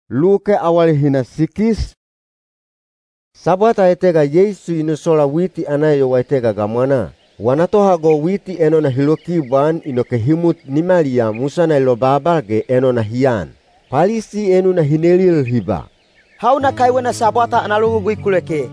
Luke awali hina sikis. Sabata etega Yesu inusola witi anayo waitega gamwana. Wanatohago witi eno na hilokiban inoke himut ni Maria musa na ilobaba ge eno na hian. Palisi enu na hinelil hiba. Hauna kaiwena sabata analugu guikuleke.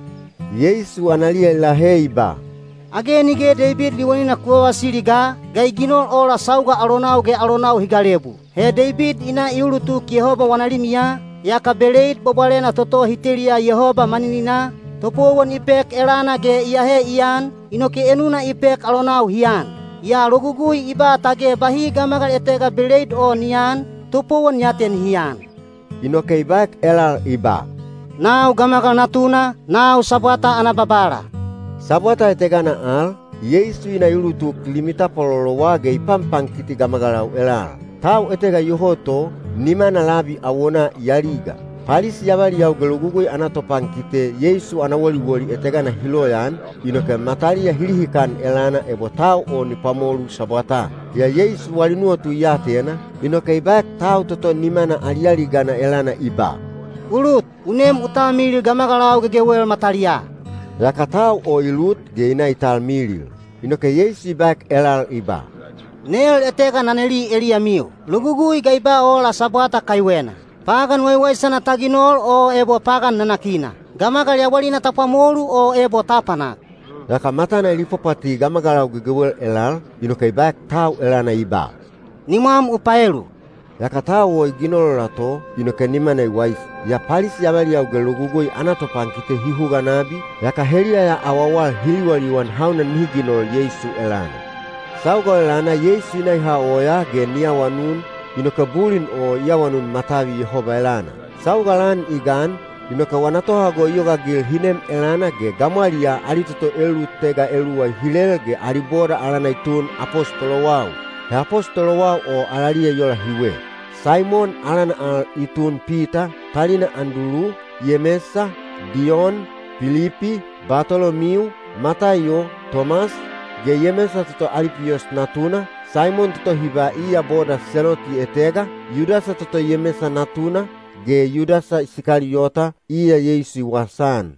Yesu analia ilaheiba. Ageni ge David liwani na kuwa wasili ga ginol ola sauga alonau higalebu. He David ina iulutu Yehova wanalimia yaka beleid bobalena toto hitelia Yehova maninina topowan ipek elana ge iahe ian inoke enuna ipek alonau hian. Ya logugui iba tage bahi gamagal etega beleid o nian topowan yaten hian. Inoke ibak elal iba. Nau gamagal natuna nau sabata anababara. Sabata etega na al Yesu ina iulutu limita pololowa ge ipampang kiti gamagalau elal. Tau etega yohoto nima na labi awona yaliga. Palisi yabali yau gelugugui anatopang kite Yesu anawoli etega na hiloyan inoke matali ya hilihikan elana ebo tau o ni pamolu sabata. Ya Yesu walinua tu yatena inoke ibak tau toto nima na alialiga na elana iba. Ulut unem utamil gamagalau gegewel matalia. Laka tau o ilut ge ina ital milil. Inoke Yesu ibak elal iba. Nel etega naneli Eliamio. Lugugui gaiba o la sabata kaiwena. Pagan waiwai sana taginol o ebo pagan nanakina. Gamagal yawali na tapamolu o ebo tapanak. Laka mata na ilipopati gamagalau gegewel elal inoke ibak tau elana iba. Nimam upaelu. Laka tau o iginolo lato inoke nima na iwais. Ya palisi yabali yau gelugugui anatopang kite hihuga nabi. Laka helia ya awawal hiliwaliwan hauna nihiginol Yesu elana. Sauga elana Yesu inaiha oya ge nia wanun inoka bulin o yawanun matawi Yehova elana. Sauga lan igan inoka wanatohago yoga gil hinem elana ge gamalia alitoto elu tega eluwa hilel ge alibora alana itun apostolo wau. He apostolo wau o alalia yola hiwe. Simon alana al itun Peter, talina Andulu, Yemesa, Dion, Filipi, Bartolomiu, Matayo, Thomas, ge Yemesa toto Alipios natuna, Simon toto hiba iya boda seloti etega, Yudasa toto Yemesa natuna, ge Yudasa Isikariota iya Yesu wasan.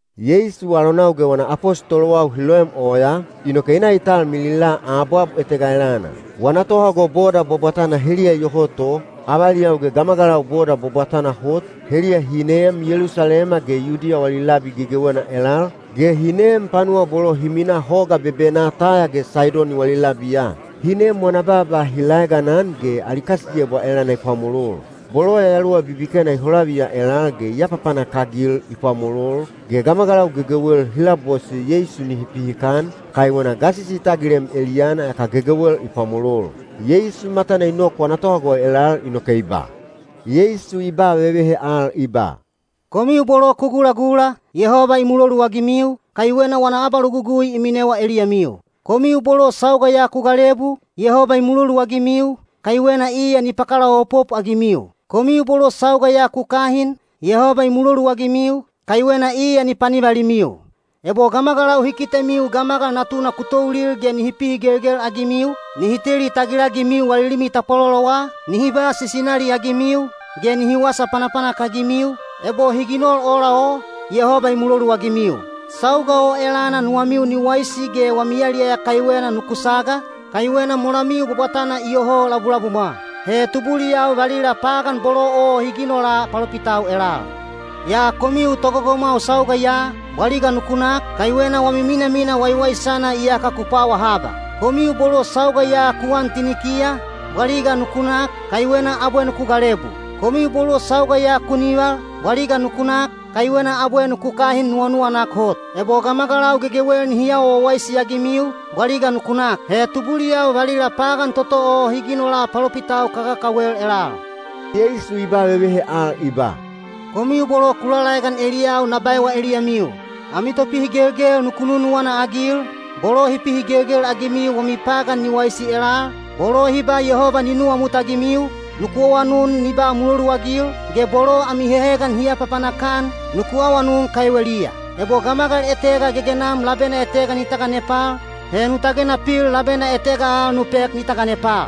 Yesu alonau ge wana apostolo wau hiloem oya, inoke ina ital milila abuab etega elana. Wanatohago boda bobatana helia yohoto, abaliau ge gamagalau boda bobatana hot, helia hinem Yerusalema ge Yudia walilabi gegewana elal, ge hinem panua bolo himina hoga bebena taya ge Saidoni walilabia. Hinem wanababa hilaiganan ge alikasije bo elana ipamulul. Bolo ya yalua bibikena iholabia elal ge yapapana kagil ipamulul. Ge gamagalau gegewel hilabosi Yesu nihipihikan, kaiwana gasisi tagilem Eliana yaka gegewel ipamulul. Yesu mata na inok wanatohago elal inoke iba. Yesu iba wewehe al iba. Komiu bolo kugula-gula, Yehova imulolu wagimiu, kaiwena wana abalugugui iminewa Eliamiu. Komiu bolo sauga ya kugalebu, Yehova imulolu wagimiu, kaiwena iya nipakala opopu agimiu. Komiu bolo sauga ya kukahin, Yehova imulolu wagimiu, kaiwena iya nipanibalimiu. Ebo gamagalau hikitemiu gamagal natuna kutoulil ge nihipihi gelgel agimiu, nihiteli tagilagimiu walilimi tapololowa, nihiba sisinali agimiu, ge nihiwasa panapana kagimiu, ebo higinol olao, Yehova imulolu wagimiu. Sauga o elana nuamiu ni waisi ge wamialia ya kaiwena nukusaga, kaiwena mulamiu bobatana iyoho labulabuma. He tubuli yau valila pagan bolo o higinola palopitau elal. Ya komiu togogomau sauga ya, waliga nukunak, kaiwena wamimina waiwai sana iya kakupawa haba. Komiu bolo sauga ya kuantinikia, waliga nukunak, kaiwena abwe nukugalebu. Komiu bolo sauga ya kuniwal, waliga nukunak, kaiwena abwe nukukahin nuanua nakhot. Ebo gamagalau gegewel nihiya o waisi agimiu, waliga nukunak. He tubuli yau valila pagan toto o higinola palopitau kakakawel elal. Yesu iba wewehe al iba. Komiu bolo kulalaigan Eliau nabaiwa Eliamiu. Amito pihi gelgel nukununuana agil, bolo hipihi gelgel agimiu wamipagan ni waisi elal, bolo hiba Yehova ninua mutagimiu, nukuawanun niba muluru agil, ge bolo amihehegan hiya papanakan, nukuawanun kaiwelia. Ebo gamagal etega gegenam labena etega nitaka Nepal, he nutagena pil labena etega nupek nitaka Nepal.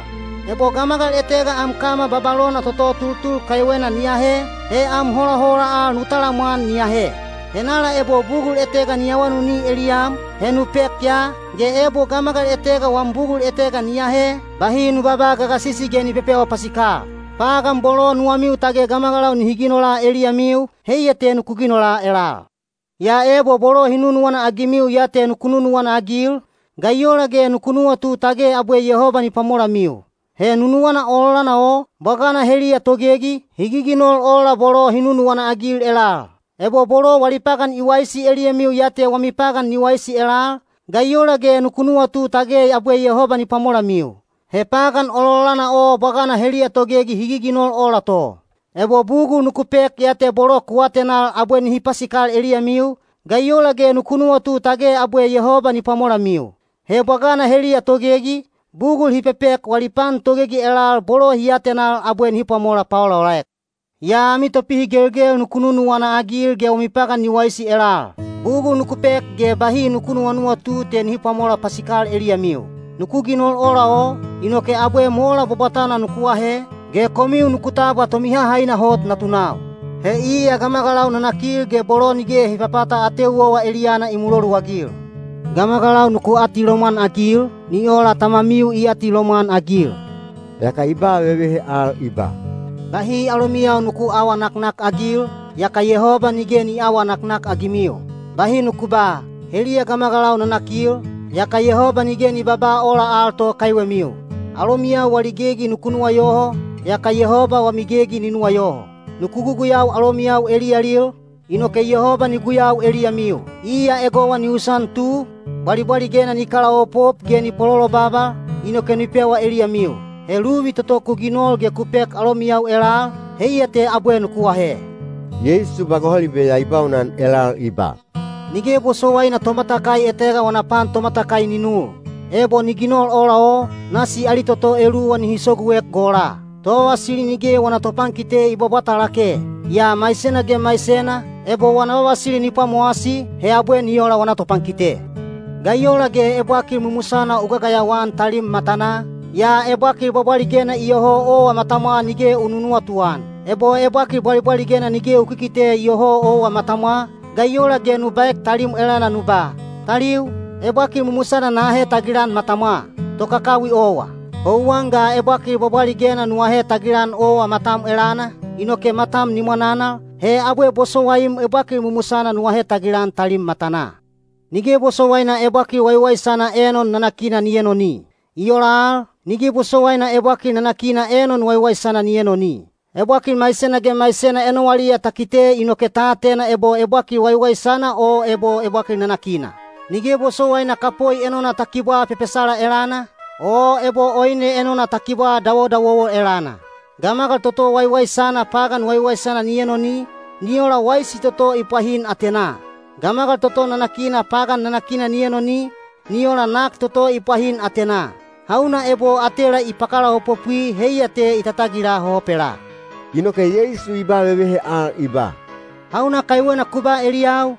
Ebo gamagal etega am kama Babalona toto tultul kaiwena niahe, he am hora-hora al nutalamuan niahe. Henala ebo bugul etega niawanu ni Eliam, he nupek ya, ge ebo gamagal etega wam bugul etega niahe, bahi nubaba gagasisi geni pepewa pasika. Pagam bolo nuamiu tage gamagalau ni higinola Eliamiu, he yete nukuginola elal. Ya ebo bolo hinunuana agimiu yate nukununuana agil, gayola ge nukunua tu tage abwe Yehova ni pamola miu. He nunuana olana o, bagana helia togegi, higiginol ola bolo hinunuana agil elal. Ebo bolo walipagan iwaisi Eliamiu yate wamipagan niwaisi elal, gayola ge nukunua tu tage abwe Yehova ni pamola miu. He pagan ololana o bagana helia togegi higiginol ola to. Ebo bugu nukupek yate bolo kuatenal abwe ni hipasikal Eliamiu, gayola ge nukunua tu tage abwe Yehova ni pamola miu. He bagana helia togegi, bugul hipepek walipan togegi elal bolo hiatenal abwe ni hipamola paola olaek. Ya ami topihi gelgel nukununuana agil ge umipakan niwaisi elal. Bugul nukupek ge bahi nukunuanua tu ten hipamola pasikal Eliamiu. Nukuginol ola o, inoke abwe mola bobatana nukuahe, ge komiu nukutaba tomiha haina hot natunao. He iya gamagalau nanakil ge bolo nige hipapata ateuwa wa Eliana imulolu wagil. Gamagalau nuku ati loman agil, ni ola tamamiu i ati loman agil. Yaka iba wewehe al iba. Bahi alomiau nuku awa nak-nak agil, yaka Yehova nige ni awa nak-nak agimiu. Bahi nuku ba, helia gamagalau nanakil, yaka Yehova nige ni baba ola alto kaiwe miu. Alomiau waligegi nukunua yoho, yaka Yehova wamigegi ninua yoho. Nukuguguyau alomiau Elialil, inoke Yehova ni guyau Eliamiu. Iya egowa ni usan tu, bali-bali gena ni kala opop geni pololo baba, inoke nipewa Eliamiu. He luwi toto kuginol ge kupek alomiau elal, heia te abwe nukuahe. Yesu bagoholi be yaibaunan elal iba. Nige bosowai na tomatakai etega wanapan tomatakai ninul. Ebo niginol ola o, nasi alitoto elu wani hisoguek gola. Towa sili nige wanatopan kite ibobata lake. Ya maisena ge maisena, ebo wanawawa sili nipa moasi, he abwe niola wanatopan kite. Gayola ge ebo akil mumusana ugagayawan talim matana, ya ebo akil bobali gena iyoho owa matamwa nige ununua tuan. Ebo akil bali-bali gena nige ukikite iyoho owa matamwa, gayola ge nubaek talim elana nuba. Taliu, ebo akil mumusana nahe tagilan matamwa, tokakawi owa. Houwanga ebo akil bobali gena nuahe tagilan owa matam elana, inoke matam ni manana, he abwe bosowaim ebo akil mumusana nuahe tagilan talim matana. Nige bosowaina ebo akil waiwai sana enon nanakina nienoni. Iola, nige bosowaina ebo akil nanakina enon waiwai sana nienoni. Ebo akil maisena ge maisena eno walia takite inoke tatena ebo akil waiwai sana o ebo akil nanakina. Nige bosowaina kapoi enona takibwa pepesala elana, o ebo oine enona takibwa dawo-dawo elana. Gamagal toto waiwai sana pagan waiwai sana nienoni, niola waisi toto ipahin atena. Gamagal toto nanakina pagan nanakina nienoni, niola nak toto ipahin atena. Hauna ebo atela ipakala hopopui heia te itatagira hopela. Inoke Yesu iba wewehe al iba. Hauna kaiwena kuba Eliau,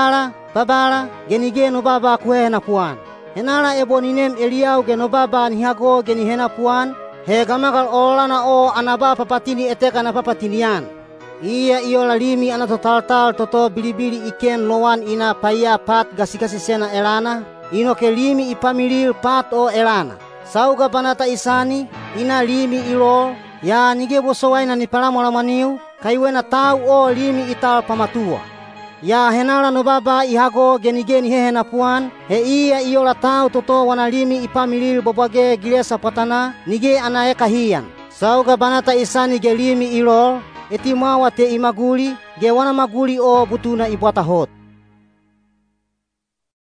babala, genige no baba kuhe na puan. Henala ebo ninem Eliau geno baba nihago geni hena puan, he gamagal olana o anaba papatini eteka na papatinian. Iya iola limi ana total toto bili-bili iken lowan ina paya pat gasi-gasi sena elana, inoke limi ipamilil pat o elana. Sauga banata isani, ina limi ilol, ya nige bosowaina ni palamolamaniu, kaiwena tau o limi ital pamatua. Ya henala no baba ihago genigeni hehe na puan, he iya iola tau toto wana limi ipamilil bobage gilesa patana, nige anaeka hiyan. Sauga banata isani ge limi ilol, eti mawa te imaguli, ge wana maguli o butuna ibuata hot.